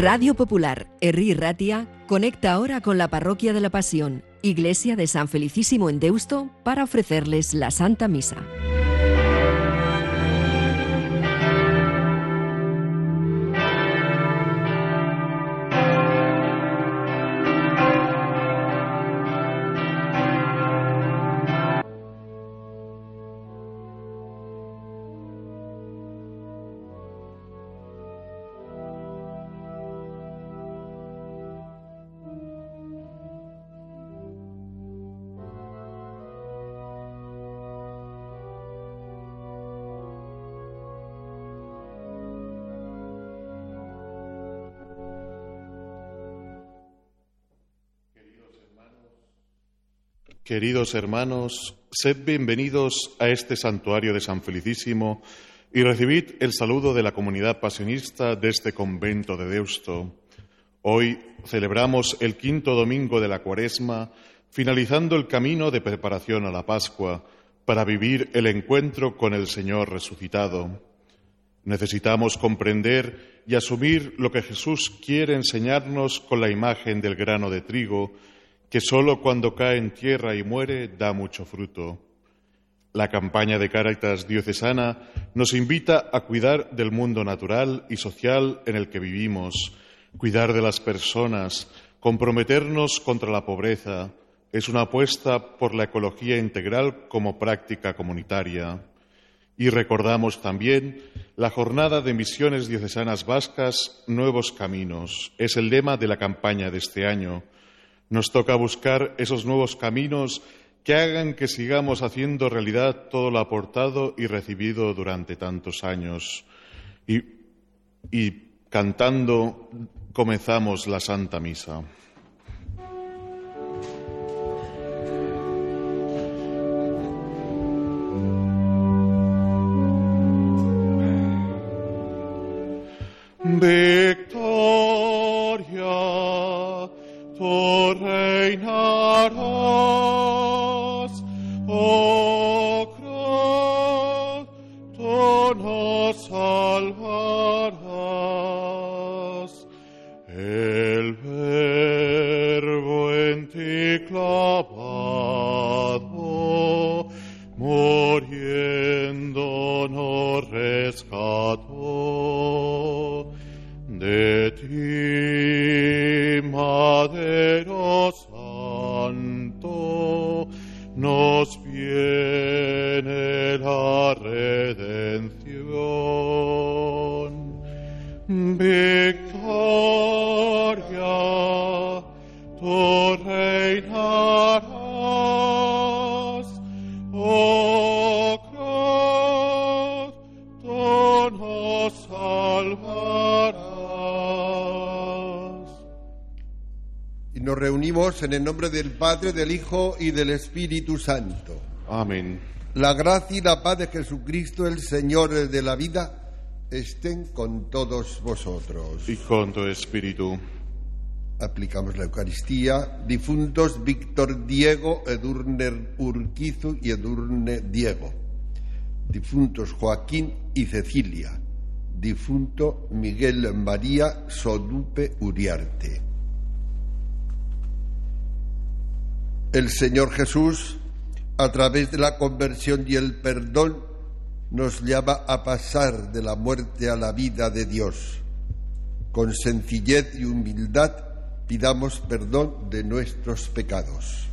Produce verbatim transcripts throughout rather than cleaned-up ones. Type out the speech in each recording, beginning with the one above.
Radio Popular, Herri Ratia, conecta ahora con la Parroquia de la Pasión, Iglesia de San Felicísimo en Deusto, para ofrecerles la Santa Misa. Queridos hermanos, sed bienvenidos a este santuario de San Felicísimo y recibid el saludo de la comunidad pasionista de este convento de Deusto. Hoy celebramos el quinto domingo de la Cuaresma, finalizando el camino de preparación a la Pascua para vivir el encuentro con el Señor resucitado. Necesitamos comprender y asumir lo que Jesús quiere enseñarnos con la imagen del grano de trigo, que solo cuando cae en tierra y muere da mucho fruto. La campaña de Cáritas diocesana nos invita a cuidar del mundo natural y social en el que vivimos, cuidar de las personas, comprometernos contra la pobreza. Es una apuesta por la ecología integral como práctica comunitaria. Y recordamos también la jornada de misiones diocesanas vascas Nuevos Caminos. Es el lema de la campaña de este año. Nos toca buscar esos nuevos caminos que hagan que sigamos haciendo realidad todo lo aportado y recibido durante tantos años. Y, y cantando comenzamos la Santa Misa. Victoria, tú reinarás, oh cruz, tú nos salvarás. El Verbo en ti clavado, muriendo nos rescató. De ti, Madero Santo, nos viene la redención. Victoria, tú reinarás, oh cruz, tú nos salvarás. Nos reunimos en el nombre del Padre, del Hijo y del Espíritu Santo. Amén. La gracia y la paz de Jesucristo, el Señor de la vida, estén con todos vosotros. Y con tu espíritu. Aplicamos la Eucaristía. Difuntos Víctor Diego, Edurne Urquizu y Edurne Diego. Difuntos Joaquín y Cecilia. Difunto Miguel María Sodupe Uriarte. El Señor Jesús, a través de la conversión y el perdón, nos llama a pasar de la muerte a la vida de Dios. Con sencillez y humildad pidamos perdón de nuestros pecados.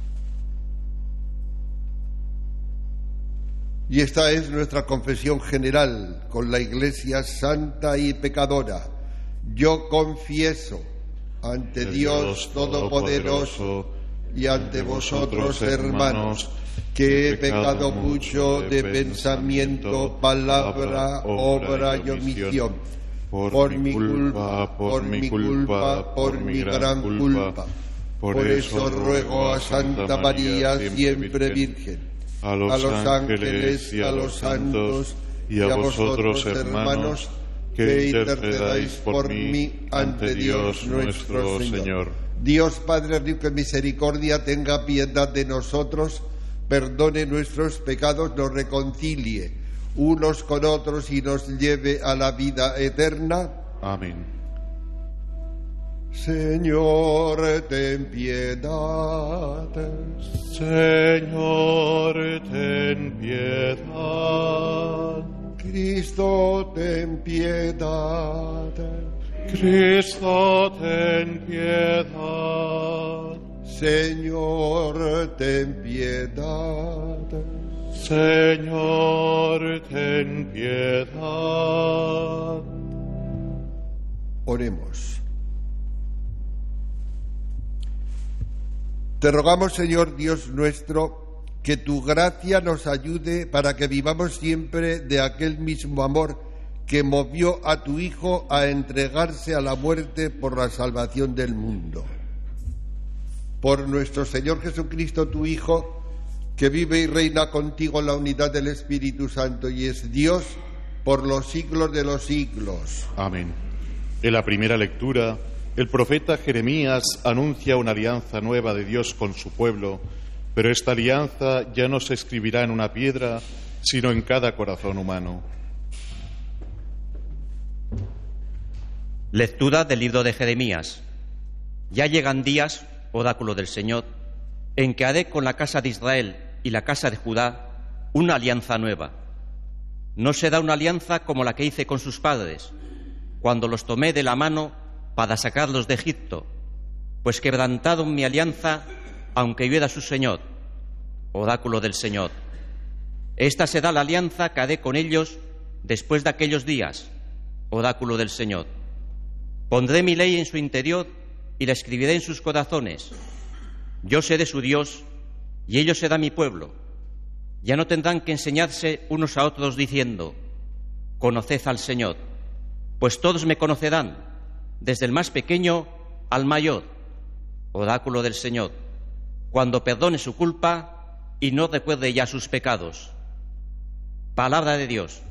Y esta es nuestra confesión general con la Iglesia santa y pecadora. Yo confieso ante Dios Todopoderoso y ante vosotros, hermanos, que he pecado mucho de pensamiento, palabra, obra y omisión, por mi culpa, por mi culpa, por mi gran culpa. Por eso ruego a Santa María, siempre Virgen, a los ángeles y a los santos, y a vosotros, hermanos, que intercedáis por mí ante Dios nuestro Señor. Dios Padre rico en misericordia, tenga piedad de nosotros, perdone nuestros pecados, nos reconcilie unos con otros y nos lleve a la vida eterna. Amén. Señor, ten piedad. Señor, ten piedad. Cristo, ten piedad. Cristo, ten piedad. Señor, ten piedad. Señor, ten piedad. Oremos. Te rogamos, Señor Dios nuestro, que tu gracia nos ayude para que vivamos siempre de aquel mismo amor que movió a tu Hijo a entregarse a la muerte por la salvación del mundo. Por nuestro Señor Jesucristo, tu Hijo, que vive y reina contigo en la unidad del Espíritu Santo y es Dios por los siglos de los siglos. Amén. En la primera lectura, el profeta Jeremías anuncia una alianza nueva de Dios con su pueblo, pero esta alianza ya no se escribirá en una piedra, sino en cada corazón humano. Lectura del libro de Jeremías. Ya llegan días, oráculo del Señor, en que haré con la casa de Israel y la casa de Judá una alianza nueva. No será una alianza como la que hice con sus padres, cuando los tomé de la mano para sacarlos de Egipto, pues quebrantaron mi alianza, aunque yo era su Señor, oráculo del Señor. Esta será la alianza que haré con ellos después de aquellos días, oráculo del Señor. Pondré mi ley en su interior y la escribiré en sus corazones. Yo seré su Dios y ellos serán mi pueblo. Ya no tendrán que enseñarse unos a otros diciendo: conoced al Señor, pues todos me conocerán, desde el más pequeño al mayor, oráculo del Señor, cuando perdone su culpa y no recuerde ya sus pecados. Palabra de Dios.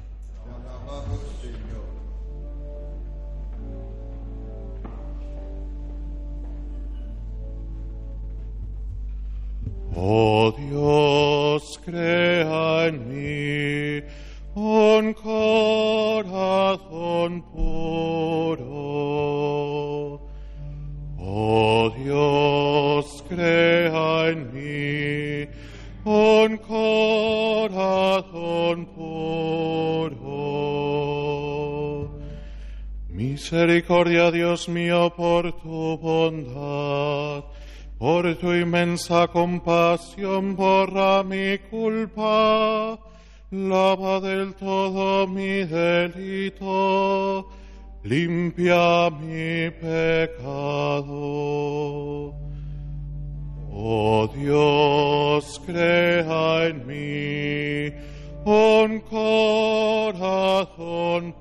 Oh Dios, crea en mí un corazón puro. Oh Dios, crea en mí un corazón puro. Misericordia, Dios mío, por tu bondad. Por tu inmensa compasión, borra mi culpa, lava del todo mi delito, limpia mi pecado. Oh Dios, crea en mí un corazón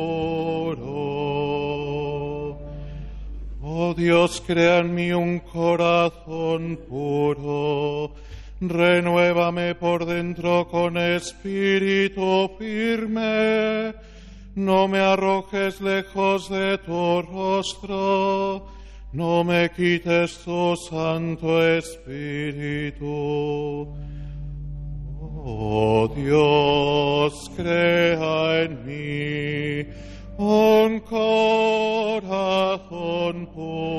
puro. Oh Dios, crea en mí un corazón puro, renuévame por dentro con espíritu firme, no me arrojes lejos de tu rostro, no me quites tu Santo Espíritu. Oh Dios, crea en mí un corazón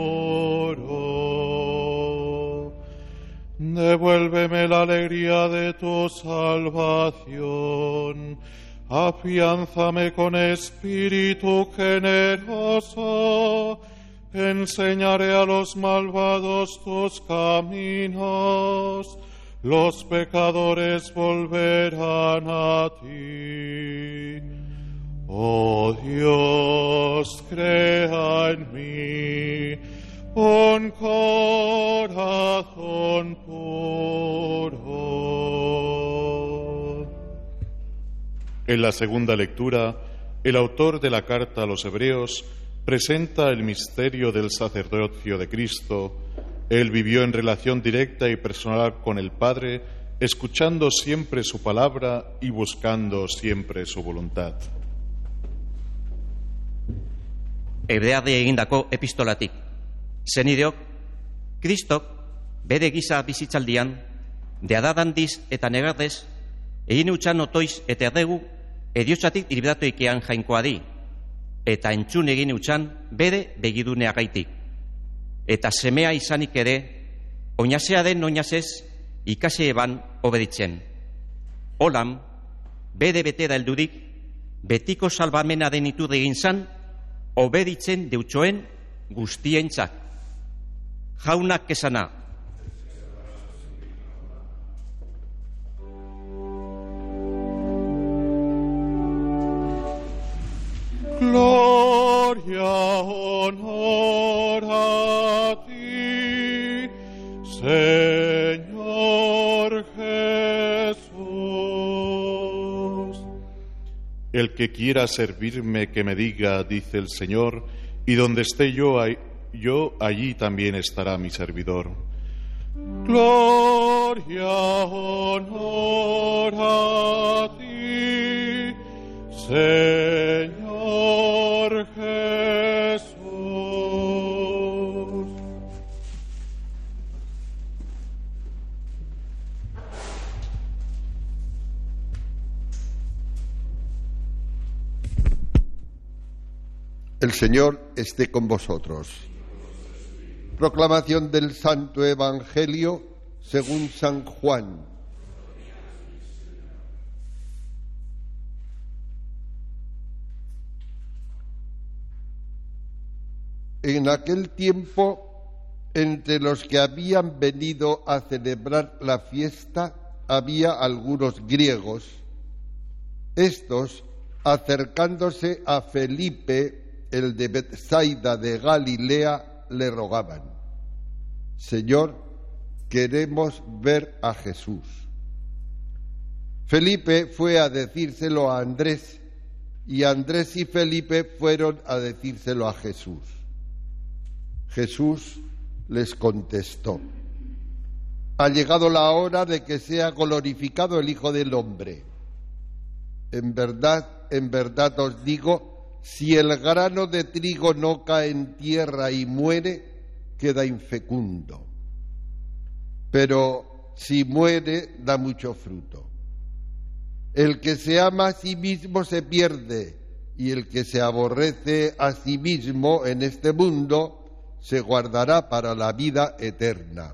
puro. Devuélveme la alegría de tu salvación. Afiánzame con espíritu generoso. Enseñaré a los malvados tus caminos. Los pecadores volverán a ti. Oh Dios, crea en mí un corazón puro. En la segunda lectura, el autor de la carta a los Hebreos presenta el misterio del sacerdocio de Cristo. Él vivió en relación directa y personal con el Padre, escuchando siempre su palabra y buscando siempre su voluntad. Hebreari egindako epistolatik. Zenideok, Kristok bere giza bizitzaldian, deadadandiz eta negardez, egin utxan otoiz eta erdegu, ediotzatik iribdatu ikean jainkoa di, eta entzun egin utxan bere begiduneagaitik. eta semea izanik ere, oinazea den oinazez ikasi eban obeditzen. Holan, bede-bete da heldurik, betiko salbamena den iturri egin zan, obeditzen deutsoen guztientzak. Jaunak esana. Gloria, honor a ti, Señor Jesús. El que quiera servirme, que me diga, dice el Señor, y donde esté yo, yo allí también estará mi servidor. Gloria, honor a ti, Señor Jesús. El Señor esté con vosotros. Proclamación del Santo Evangelio según San Juan. En aquel tiempo, entre los que habían venido a celebrar la fiesta, había algunos griegos. Estos, acercándose a Felipe, el de Betsaida de Galilea, le rogaban: Señor, queremos ver a Jesús. Felipe fue a decírselo a Andrés, y Andrés y Felipe fueron a decírselo a Jesús. Jesús les contestó: ha llegado la hora de que sea glorificado el Hijo del Hombre. En verdad, en verdad os digo, si el grano de trigo no cae en tierra y muere, queda infecundo. Pero si muere, da mucho fruto. El que se ama a sí mismo se pierde, y el que se aborrece a sí mismo en este mundo se guardará para la vida eterna.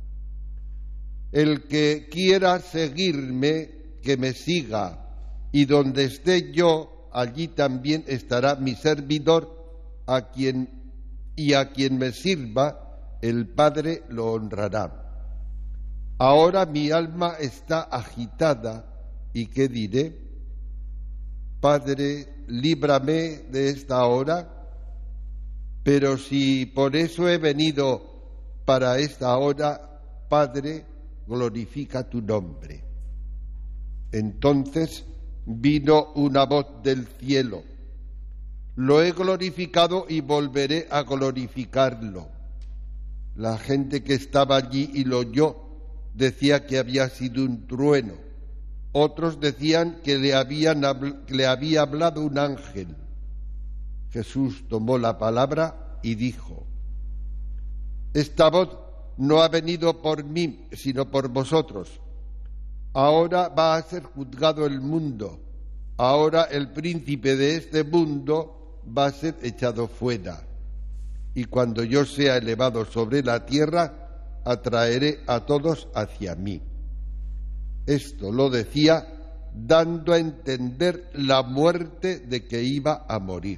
El que quiera seguirme, que me siga, y donde esté yo, allí también estará mi servidor, a quien y a quien me sirva, el Padre lo honrará. Ahora mi alma está agitada, ¿y qué diré? Padre, líbrame de esta hora. Pero si por eso he venido para esta hora, Padre, glorifica tu nombre. Entonces vino una voz del cielo: lo he glorificado y volveré a glorificarlo. La gente que estaba allí y lo oyó decía que había sido un trueno. Otros decían que le, habían, que le había hablado un ángel. Jesús tomó la palabra y dijo: esta voz no ha venido por mí, sino por vosotros. Ahora va a ser juzgado el mundo. Ahora el príncipe de este mundo va a ser echado fuera. Y cuando yo sea elevado sobre la tierra, atraeré a todos hacia mí. Esto lo decía dando a entender la muerte de que iba a morir.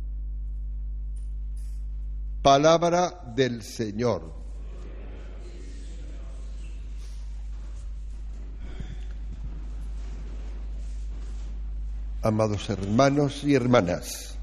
Palabra del Señor. Amados hermanos y hermanas,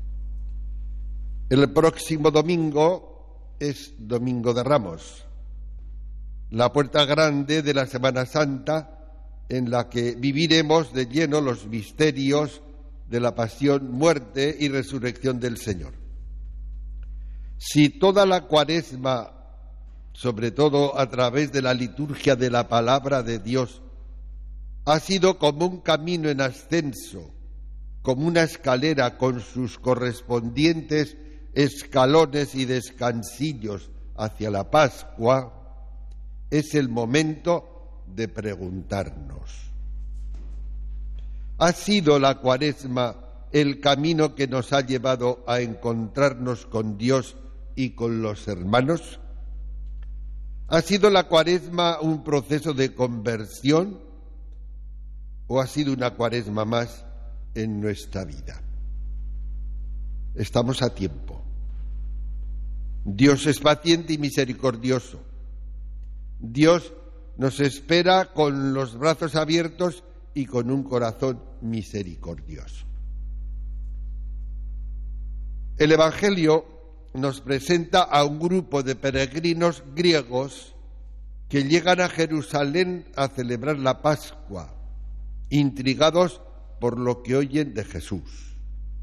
el próximo domingo es Domingo de Ramos, la puerta grande de la Semana Santa, en la que viviremos de lleno los misterios de la pasión, muerte y resurrección del Señor. Si toda la Cuaresma, sobre todo a través de la liturgia de la palabra de Dios, ha sido como un camino en ascenso, como una escalera con sus correspondientes escalones y descansillos hacia la Pascua, es el momento de preguntarnos: ¿ha sido la Cuaresma el camino que nos ha llevado a encontrarnos con Dios y con los hermanos? ¿Ha sido la Cuaresma un proceso de conversión o ha sido una Cuaresma más en nuestra vida? Estamos a tiempo. Dios es paciente y misericordioso. Dios nos espera con los brazos abiertos y con un corazón misericordioso. El Evangelio nos presenta a un grupo de peregrinos griegos que llegan a Jerusalén a celebrar la Pascua, intrigados por lo que oyen de Jesús.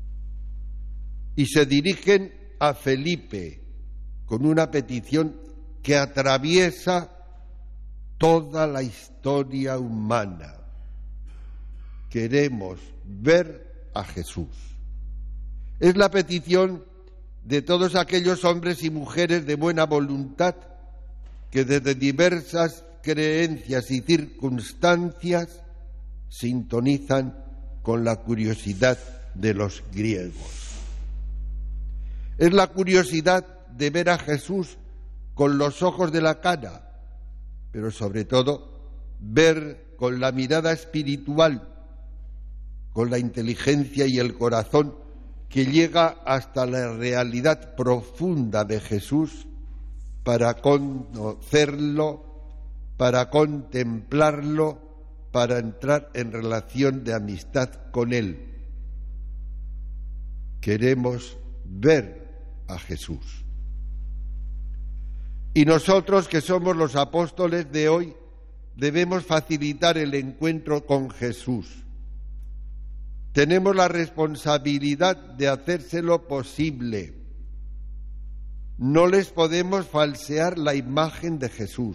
Y se dirigen a Felipe con una petición que atraviesa toda la historia humana. Queremos ver a Jesús. Es la petición de todos aquellos hombres y mujeres de buena voluntad que desde diversas creencias y circunstancias sintonizan con la curiosidad de los griegos. Es la curiosidad de ver a Jesús con los ojos de la cara, pero sobre todo ver con la mirada espiritual, con la inteligencia y el corazón que llega hasta la realidad profunda de Jesús para conocerlo, para contemplarlo, para entrar en relación de amistad con Él. Queremos ver a Jesús. Y nosotros, que somos los apóstoles de hoy, debemos facilitar el encuentro con Jesús. Tenemos la responsabilidad de hacérselo posible. No les podemos falsear la imagen de Jesús.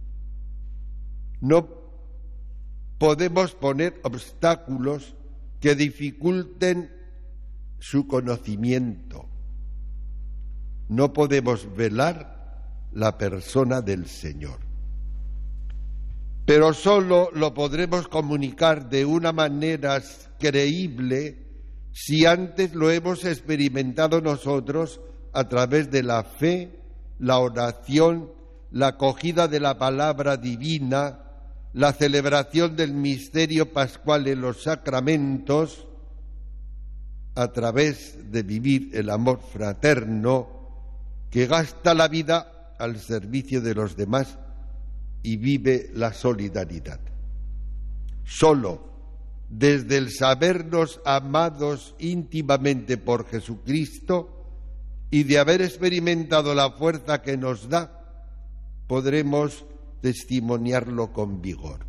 No podemos poner obstáculos que dificulten su conocimiento. No podemos velar la persona del Señor. Pero solo lo podremos comunicar de una manera creíble si antes lo hemos experimentado nosotros a través de la fe, la oración, la acogida de la palabra divina, la celebración del misterio pascual en los sacramentos, a través de vivir el amor fraterno que gasta la vida al servicio de los demás y vive la solidaridad. Solo desde el sabernos amados íntimamente por Jesucristo y de haber experimentado la fuerza que nos da, podremos testimoniarlo con vigor.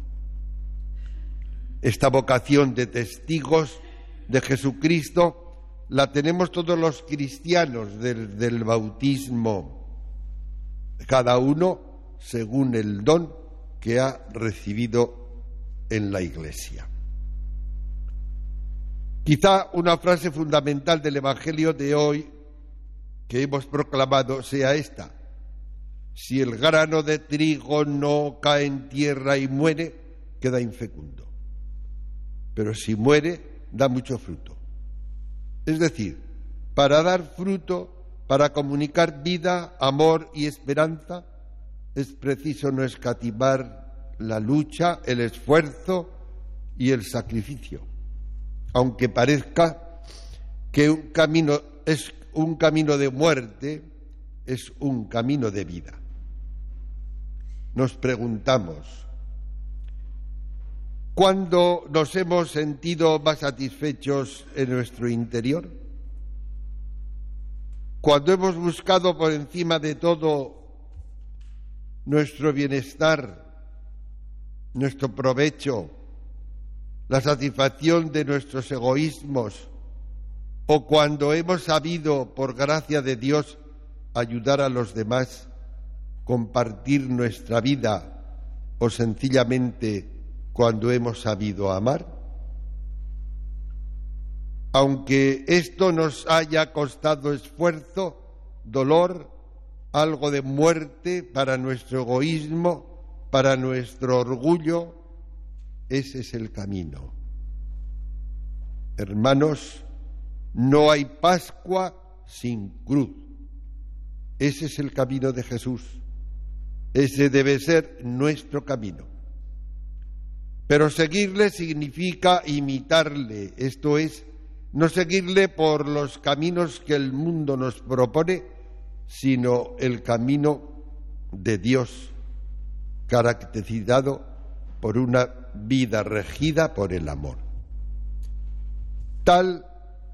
Esta vocación de testigos de Jesucristo la tenemos todos los cristianos del, del bautismo, cada uno según el don que ha recibido en la Iglesia. Quizá una frase fundamental del Evangelio de hoy que hemos proclamado sea esta: si el grano de trigo no cae en tierra y muere, queda infecundo, pero si muere, da mucho fruto. Es decir, para dar fruto, para comunicar vida, amor y esperanza, es preciso no escatimar la lucha, el esfuerzo y el sacrificio, aunque parezca que un camino es un camino de muerte, es un camino de vida. Nos preguntamos, ¿cuándo nos hemos sentido más satisfechos en nuestro interior? Cuando hemos buscado por encima de todo nuestro bienestar, nuestro provecho, la satisfacción de nuestros egoísmos, o cuando hemos sabido, por gracia de Dios, ayudar a los demás, compartir nuestra vida, o sencillamente cuando hemos sabido amar. Aunque esto nos haya costado esfuerzo, dolor, algo de muerte para nuestro egoísmo, para nuestro orgullo, ese es el camino. Hermanos, no hay Pascua sin cruz. Ese es el camino de Jesús. Ese debe ser nuestro camino. Pero seguirle significa imitarle, esto es, no seguirle por los caminos que el mundo nos propone, sino el camino de Dios, caracterizado por una vida regida por el amor. Tal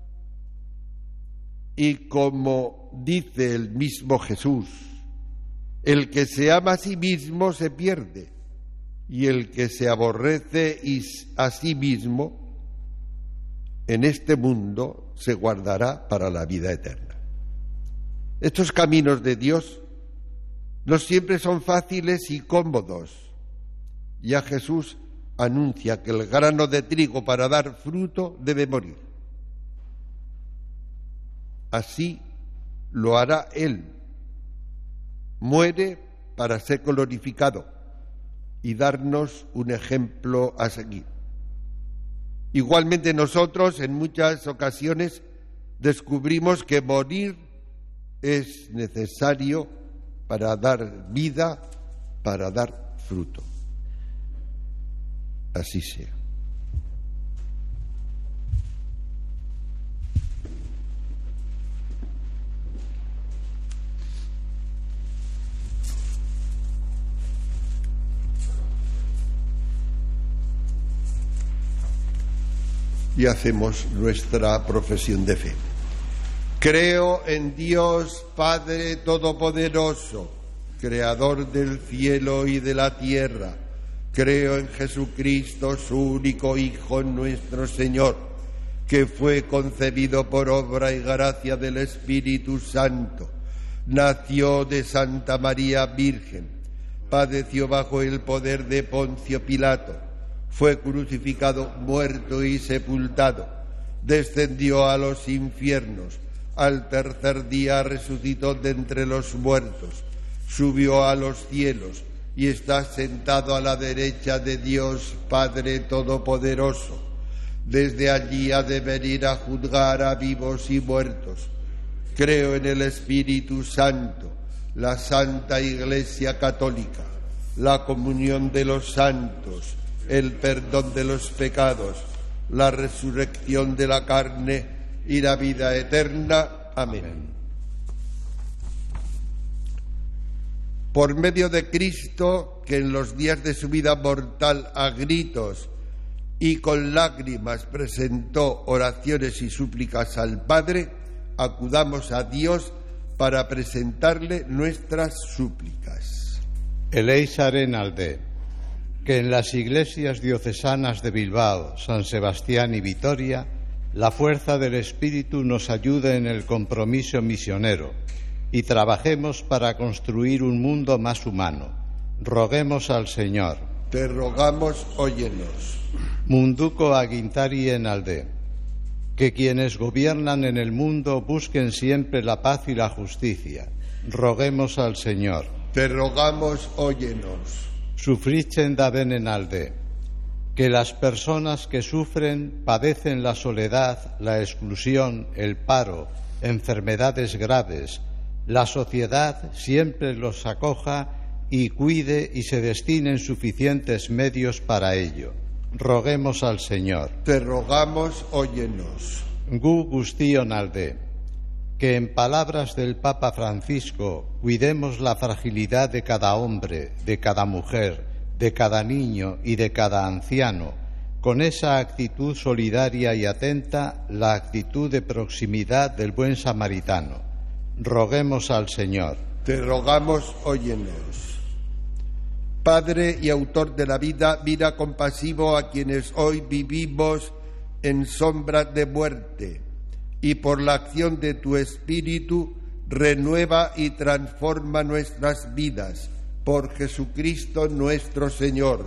y como dice el mismo Jesús, el que se ama a sí mismo se pierde, y el que se aborrece a sí mismo en este mundo se guardará para la vida eterna. Estos caminos de Dios no siempre son fáciles y cómodos. Ya Jesús anuncia que el grano de trigo para dar fruto debe morir. Así lo hará Él. Muere para ser glorificado y darnos un ejemplo a seguir. Igualmente nosotros en muchas ocasiones descubrimos que morir es necesario para dar vida, para dar fruto. Así sea. Y hacemos nuestra profesión de fe. Creo en Dios Padre Todopoderoso, Creador del cielo y de la tierra. Creo en Jesucristo, su único Hijo, nuestro Señor, que fue concebido por obra y gracia del Espíritu Santo. Nació de Santa María Virgen, padeció bajo el poder de Poncio Pilato, fue crucificado, muerto y sepultado, descendió a los infiernos, al tercer día resucitó de entre los muertos, subió a los cielos y está sentado a la derecha de Dios Padre Todopoderoso. Desde allí ha de venir a juzgar a vivos y muertos. Creo en el Espíritu Santo, la Santa Iglesia Católica, la comunión de los santos, el perdón de los pecados, la resurrección de la carne y la vida eterna. Amén. Por medio de Cristo, que en los días de su vida mortal a gritos y con lágrimas presentó oraciones y súplicas al Padre, acudamos a Dios para presentarle nuestras súplicas. Eleizaren alde. Que en las iglesias diocesanas de Bilbao, San Sebastián y Vitoria, la fuerza del Espíritu nos ayude en el compromiso misionero y trabajemos para construir un mundo más humano. Roguemos al Señor. Te rogamos, óyenos. Munduko agintari en alde. Que quienes gobiernan en el mundo busquen siempre la paz y la justicia. Roguemos al Señor. Te rogamos, óyenos. Sufrichen da venen alde, que las personas que sufren padecen la soledad, la exclusión, el paro, enfermedades graves, la sociedad siempre los acoja y cuide y se destinen suficientes medios para ello. Roguemos al Señor. Te rogamos, óyenos. Gu guztion alde. Que en palabras del Papa Francisco cuidemos la fragilidad de cada hombre, de cada mujer, de cada niño y de cada anciano, con esa actitud solidaria y atenta, la actitud de proximidad del buen samaritano. Roguemos al Señor. Te rogamos, óyenos. Padre y autor de la vida, mira compasivo a quienes hoy vivimos en sombras de muerte, y por la acción de tu Espíritu renueva y transforma nuestras vidas, por Jesucristo nuestro Señor.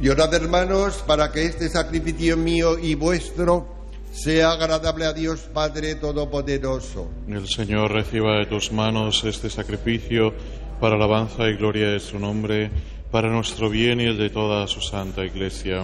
Y orad, hermanos, para que este sacrificio mío y vuestro sea agradable a Dios Padre Todopoderoso. El Señor reciba de tus manos este sacrificio para alabanza y gloria de su nombre, para nuestro bien y el de toda su santa Iglesia.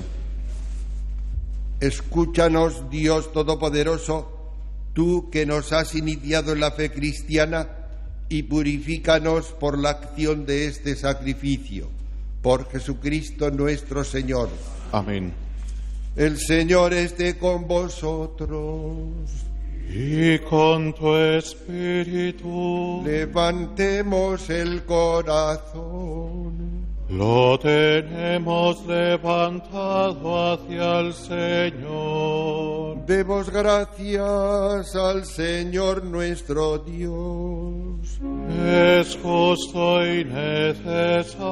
Escúchanos, Dios Todopoderoso, tú que nos has iniciado en la fe cristiana, y purifícanos por la acción de este sacrificio. Por Jesucristo nuestro Señor. Amén. El Señor esté con vosotros. Y con tu espíritu. Levantemos el corazón. Lo tenemos levantado hacia el Señor. Demos gracias al Señor nuestro Dios. Es justo y necesario.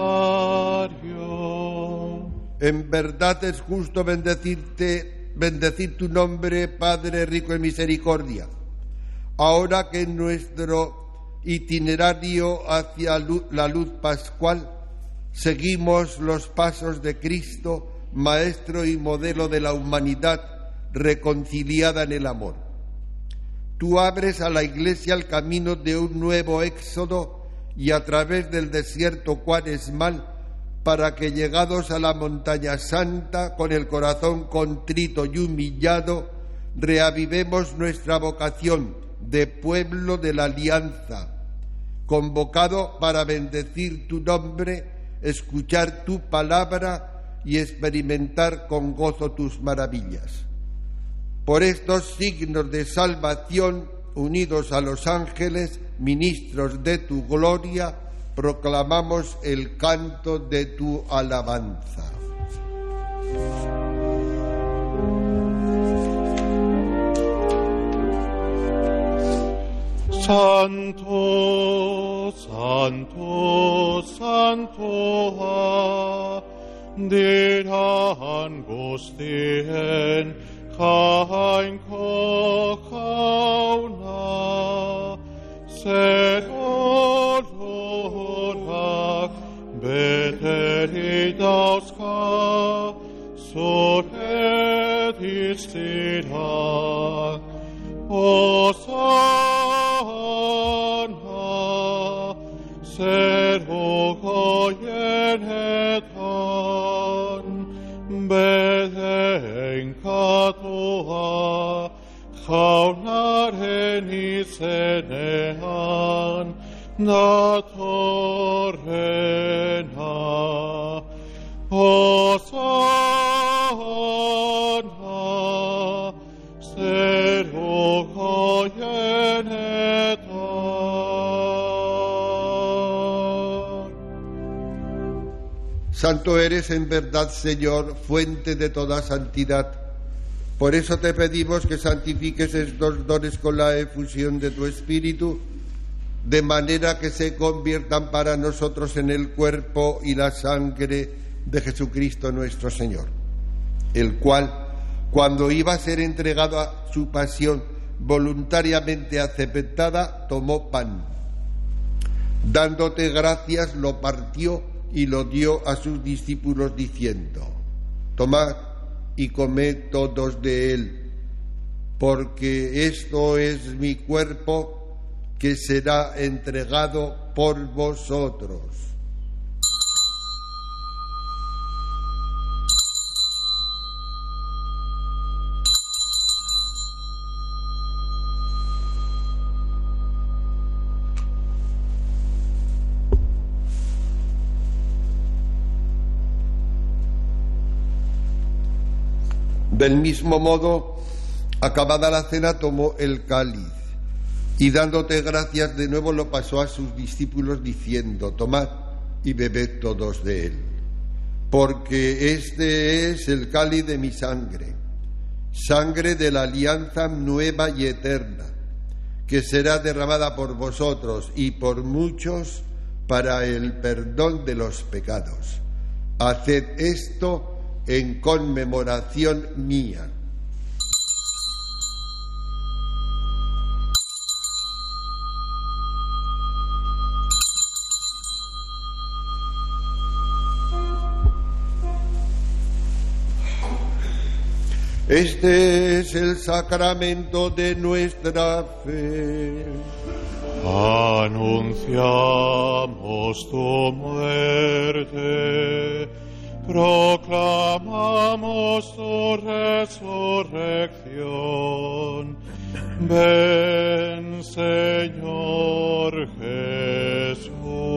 En verdad es justo bendecirte, bendecir tu nombre, Padre rico en misericordia. Ahora que en nuestro itinerario hacia la luz pascual seguimos los pasos de Cristo, Maestro y modelo de la humanidad reconciliada en el amor. Tú abres a la Iglesia el camino de un nuevo éxodo y a través del desierto cuaresmal, para que llegados a la montaña santa, con el corazón contrito y humillado, reavivemos nuestra vocación de pueblo de la alianza, convocado para bendecir tu nombre, escuchar tu palabra y experimentar con gozo tus maravillas. Por estos signos de salvación, unidos a los ángeles, ministros de tu gloria, proclamamos el canto de tu alabanza. Santo, santo, santo, dirán gostien, kein kochauna, serorak, beteridauska, soredistira, Hosanna, serogoyenetan, bedenkatoa, jaunaren izenean, datorrena. Hosanna, serogoyenetan. Santo eres en verdad, Señor, fuente de toda santidad. Por eso te pedimos que santifiques estos dones con la efusión de tu Espíritu, de manera que se conviertan para nosotros en el cuerpo y la sangre de Jesucristo nuestro Señor, el cual, cuando iba a ser entregado a su pasión voluntariamente aceptada, tomó pan. Dándote gracias, lo partió y lo dio a sus discípulos diciendo: tomad y comed todos de él, porque esto es mi cuerpo que será entregado por vosotros. Del mismo modo, acabada la cena, tomó el cáliz y dándote gracias de nuevo lo pasó a sus discípulos diciendo: tomad y bebed todos de él, porque este es el cáliz de mi sangre, sangre de la alianza nueva y eterna, que será derramada por vosotros y por muchos para el perdón de los pecados. Haced esto en conmemoración mía. Este es el sacramento de nuestra fe. Anunciamos tu muerte, proclamamos tu resurrección. Ven, Señor Jesús.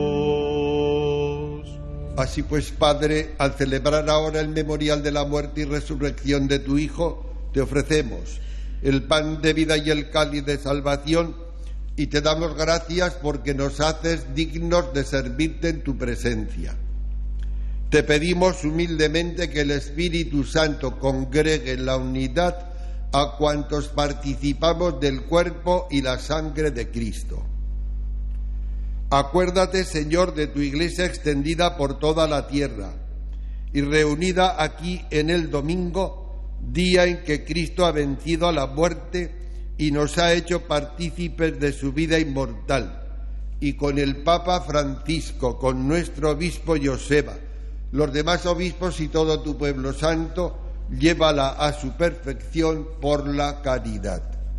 Así pues, Padre, al celebrar ahora el memorial de la muerte y resurrección de tu Hijo, te ofrecemos el pan de vida y el cáliz de salvación, y te damos gracias porque nos haces dignos de servirte en tu presencia. Te pedimos humildemente que el Espíritu Santo congregue en la unidad a cuantos participamos del cuerpo y la sangre de Cristo. Acuérdate, Señor, de tu Iglesia extendida por toda la tierra y reunida aquí en el domingo, día en que Cristo ha vencido a la muerte y nos ha hecho partícipes de su vida inmortal, y con el Papa Francisco, con nuestro obispo Joseba, los demás obispos y todo tu pueblo santo, llévala a su perfección por la caridad.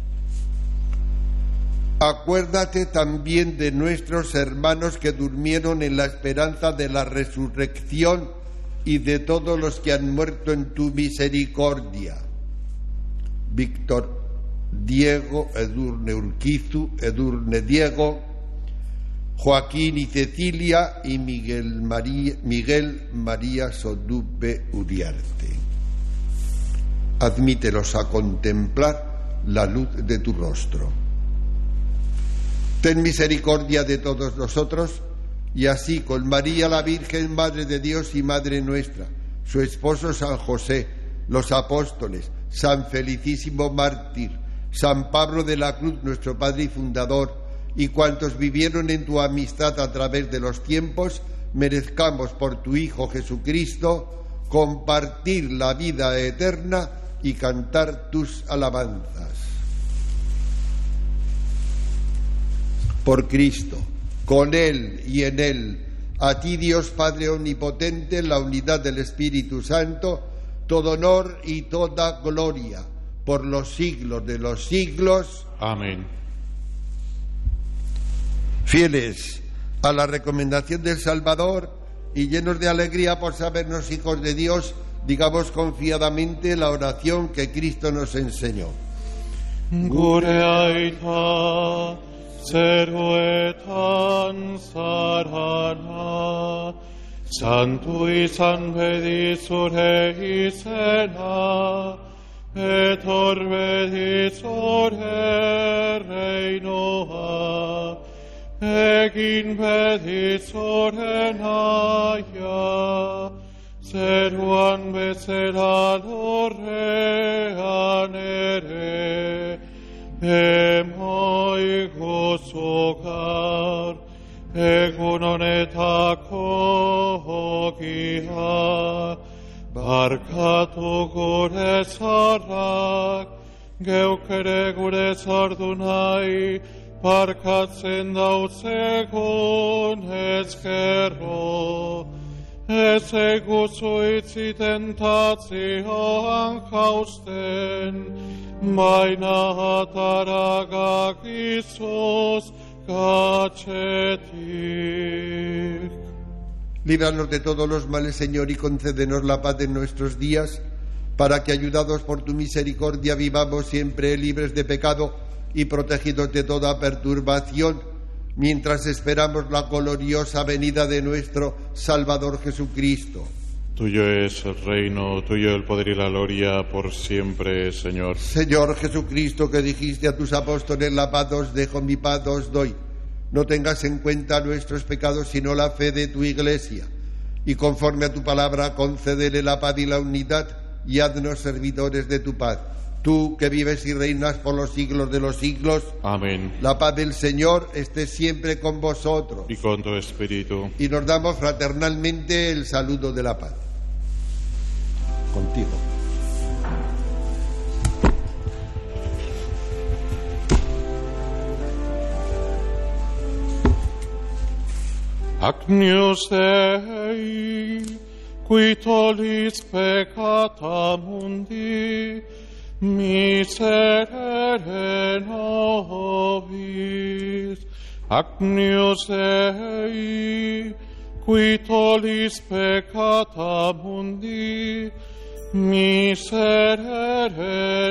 Acuérdate también de nuestros hermanos que durmieron en la esperanza de la resurrección y de todos los que han muerto en tu misericordia. Víctor, Diego, Edurne Urquizu, Edurne Diego, Joaquín y Cecilia y Miguel María, Miguel María Sodupe Uriarte. Admítelos a contemplar la luz de tu rostro. Ten misericordia de todos nosotros, y así con María la Virgen, Madre de Dios y Madre nuestra, su esposo San José, los apóstoles, San Felicísimo Mártir, San Pablo de la Cruz, nuestro Padre y Fundador, y cuantos vivieron en tu amistad a través de los tiempos, merezcamos por tu Hijo Jesucristo compartir la vida eterna y cantar tus alabanzas. Por Cristo, con Él y en Él, a ti Dios Padre Omnipotente, en la unidad del Espíritu Santo, todo honor y toda gloria, por los siglos de los siglos. Amén. Fieles a la recomendación del Salvador y llenos de alegría por sabernos hijos de Dios, digamos confiadamente la oración que Cristo nos enseñó. Gureaita seruetan sarana, santui san pedisure isena, et orbe disore reinoa, egin pedisure naia, seruan bezera lorrean ere, emoi gozogar, egun honetako hogia, barkatu gure zarrak, geuk ere gure zardu nahi, barkatzen dauzegun ezkerro, ez eguzu itzi tentatioan jausten, baina ataragak izuz gatxetik. Líbranos de todos los males, Señor, y concédenos la paz en nuestros días, para que, ayudados por tu misericordia, vivamos siempre libres de pecado y protegidos de toda perturbación, mientras esperamos la gloriosa venida de nuestro Salvador Jesucristo. Tuyo es el reino, tuyo el poder y la gloria por siempre, Señor. Señor Jesucristo, que dijiste a tus apóstoles, la paz os dejo, mi paz os doy. No tengas en cuenta nuestros pecados, sino la fe de tu Iglesia. Y conforme a tu palabra, concédele la paz y la unidad, y haznos servidores de tu paz. Tú, que vives y reinas por los siglos de los siglos. Amén. La paz del Señor esté siempre con vosotros. Y con tu espíritu. Y nos damos fraternalmente el saludo de la paz. Contigo. Agnus Dei, qui tollis peccata mundi, miserere nobis, Agnus Dei, qui tollis peccata mundi, miserere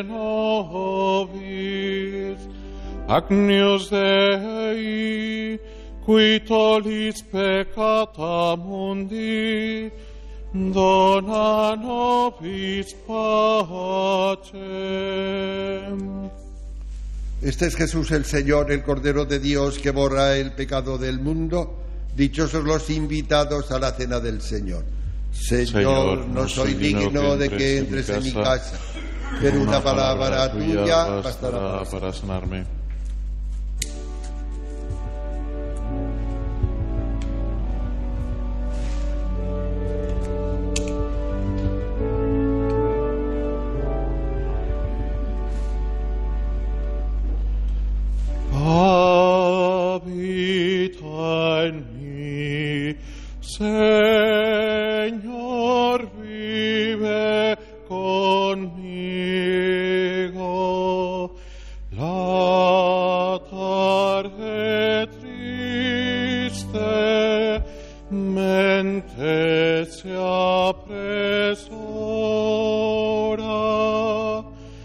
nobis, Agnus Dei, qui tollis peccata mundi, dona nobis pacem. Este es Jesús el Señor, el Cordero de Dios que borra el pecado del mundo. Dichosos los invitados a la cena del Señor. Señor, Señor no soy digno de que entres en mi casa, pero una palabra tuya bastará para sanarme. Habita en mí, Señor, vive conmigo. La tarde triste mente se apresora,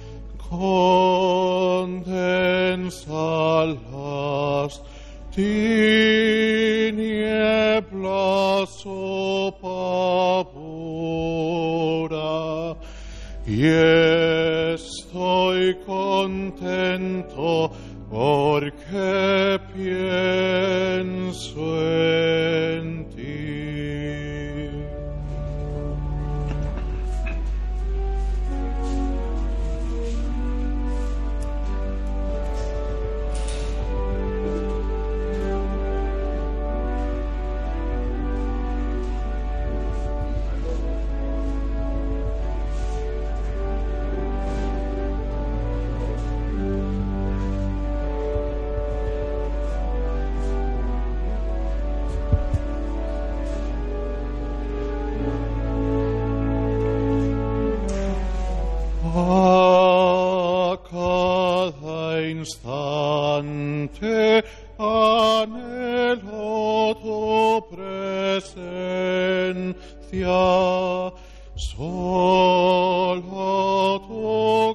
condensa las tinieblas su pavora, y estoy contento porque pienso en ti. A cada instante anhelo tu presencia, solo tu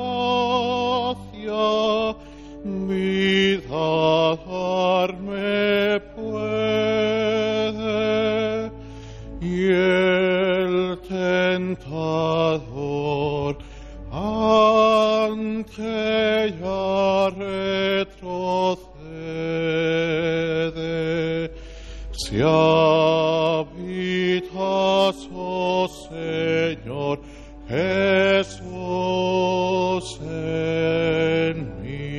gracia vida darme puede, y el tentador ante ya retrocede. Si habitas, oh Señor Jesús, en mí.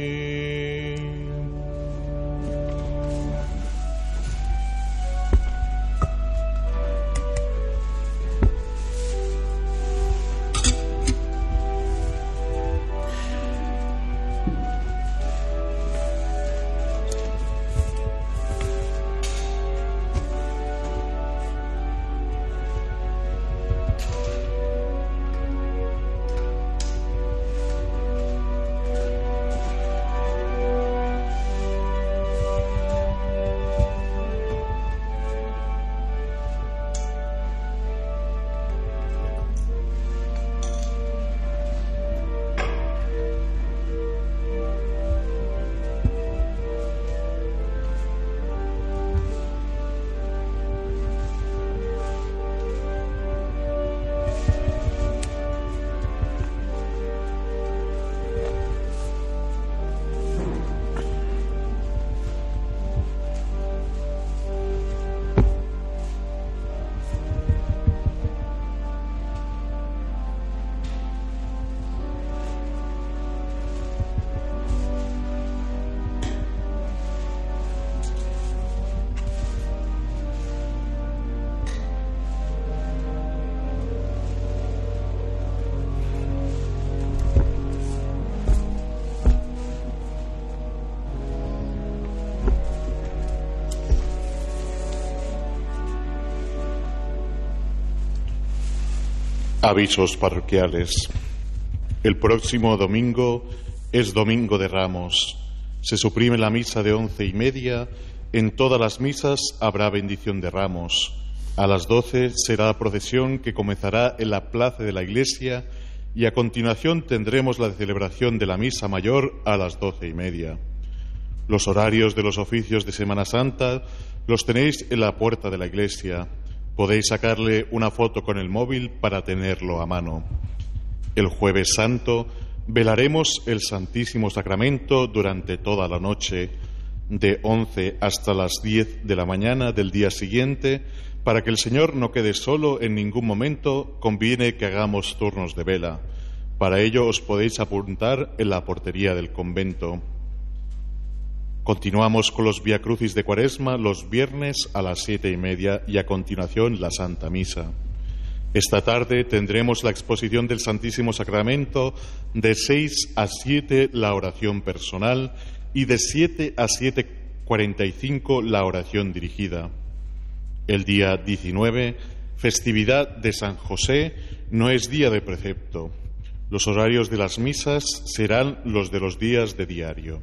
Avisos parroquiales. El próximo domingo es Domingo de Ramos. Se suprime la misa de once y media. En todas las misas habrá bendición de ramos. A las doce será la procesión que comenzará en la plaza de la iglesia y a continuación tendremos la celebración de la misa mayor a las doce y media. Los horarios de los oficios de Semana Santa los tenéis en la puerta de la iglesia. Podéis sacarle una foto con el móvil para tenerlo a mano. El Jueves Santo velaremos el Santísimo Sacramento durante toda la noche, de once hasta las diez de la mañana del día siguiente. Para que el Señor no quede solo en ningún momento, conviene que hagamos turnos de vela. Para ello os podéis apuntar en la portería del convento. Continuamos con los Vía Crucis de Cuaresma los viernes a las siete y media y a continuación la Santa Misa. Esta tarde tendremos la exposición del Santísimo Sacramento, de seis a siete la oración personal y de siete a siete cuarenta y cinco la oración dirigida. El día diecinueve, festividad de San José, no es día de precepto. Los horarios de las misas serán los de los días de diario.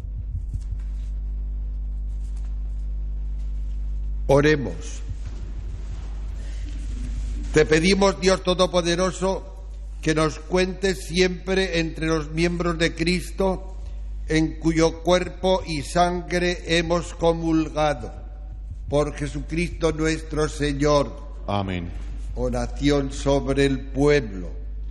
Oremos. Te pedimos, Dios Todopoderoso, que nos cuentes siempre entre los miembros de Cristo, en cuyo cuerpo y sangre hemos comulgado. Por Jesucristo nuestro Señor. Amén. Oración sobre el pueblo.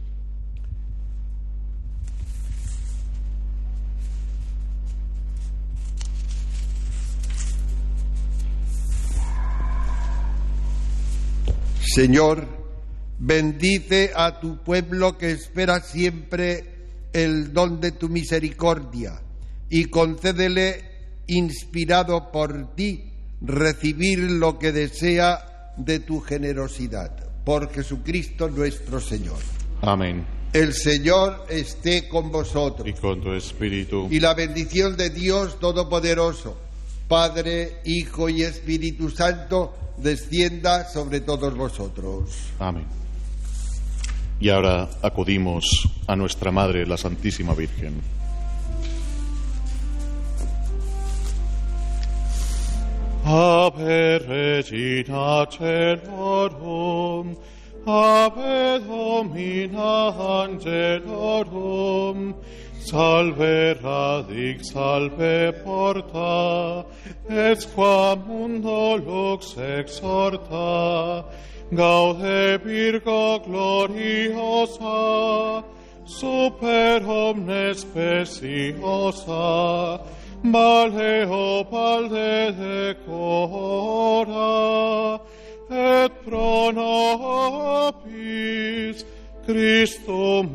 Señor, bendice a tu pueblo que espera siempre el don de tu misericordia y concédele, inspirado por ti, recibir lo que desea de tu generosidad. Por Jesucristo nuestro Señor. Amén. El Señor esté con vosotros. Y con tu espíritu. Y la bendición de Dios Todopoderoso, Padre, Hijo y Espíritu Santo, descienda sobre todos vosotros. Amén. Y ahora acudimos a nuestra Madre, la Santísima Virgen. Ave Regina Caelorum, Ave Domina Angelorum, Salve radix, salve porta, et qua mundo lux exhorta, Gaude Virgo gloriosa, super omnes speciosa, Valeo palde decora, et pro nobis Christum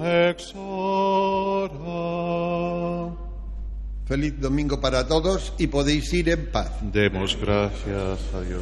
exora. Feliz domingo para todos y podéis ir en paz. Demos gracias a Dios.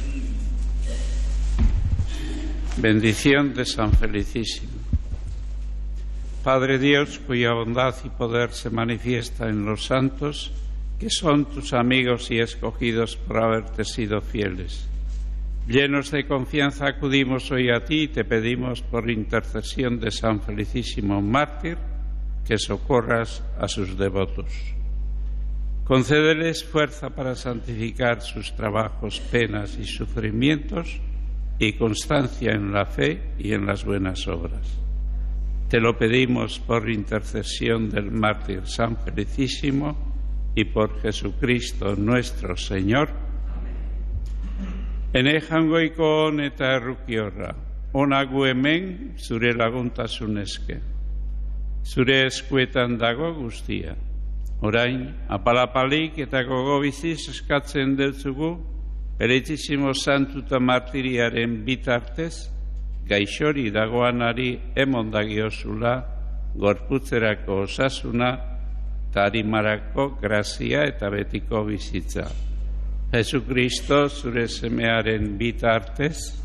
Bendición de San Felicísimo. Padre Dios, cuya bondad y poder se manifiesta en los santos, que son tus amigos y escogidos por haberte sido fieles. Llenos de confianza acudimos hoy a ti y te pedimos por intercesión de San Felicísimo mártir que socorras a sus devotos. Concédeles fuerza para santificar sus trabajos, penas y sufrimientos y constancia en la fe y en las buenas obras. Te lo pedimos por intercesión del mártir San Felicísimo y por Jesucristo nuestro Señor. Enejangoikon eta errukiorra, onagu hemen zure laguntasun eske. Zure eskuetan dago guztia. Orain, apalapalik eta gogo biziz eskatzen dutzugu, Bereizisimo Santu eta Martiriaren bitartez, gaixori dagoanari emondagiozula, gorputzerako osasuna, eta harimarako grazia eta betiko bizitza. Jesucristo zure semearen bitartez,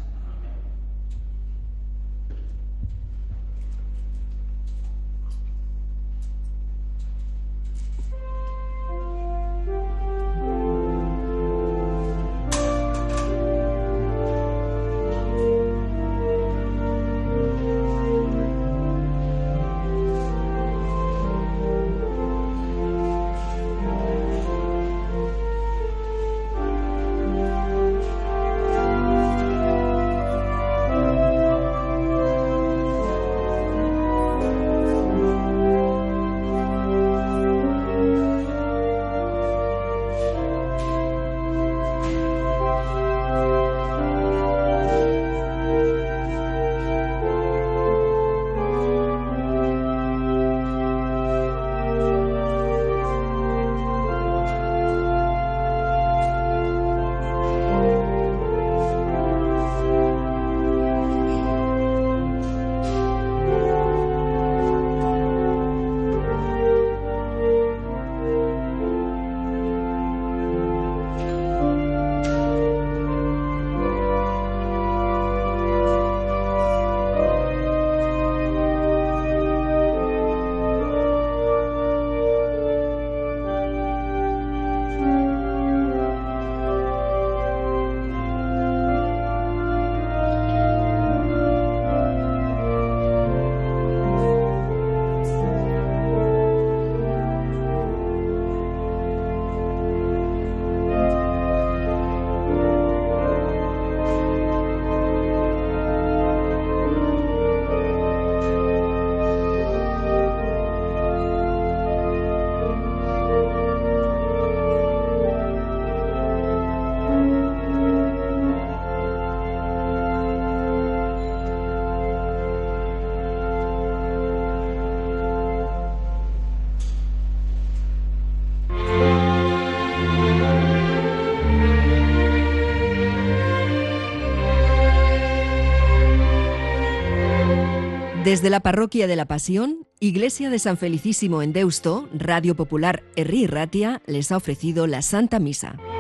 Desde la Parroquia de la Pasión, Iglesia de San Felicísimo en Deusto, Radio Popular Herri Ratia les ha ofrecido la Santa Misa.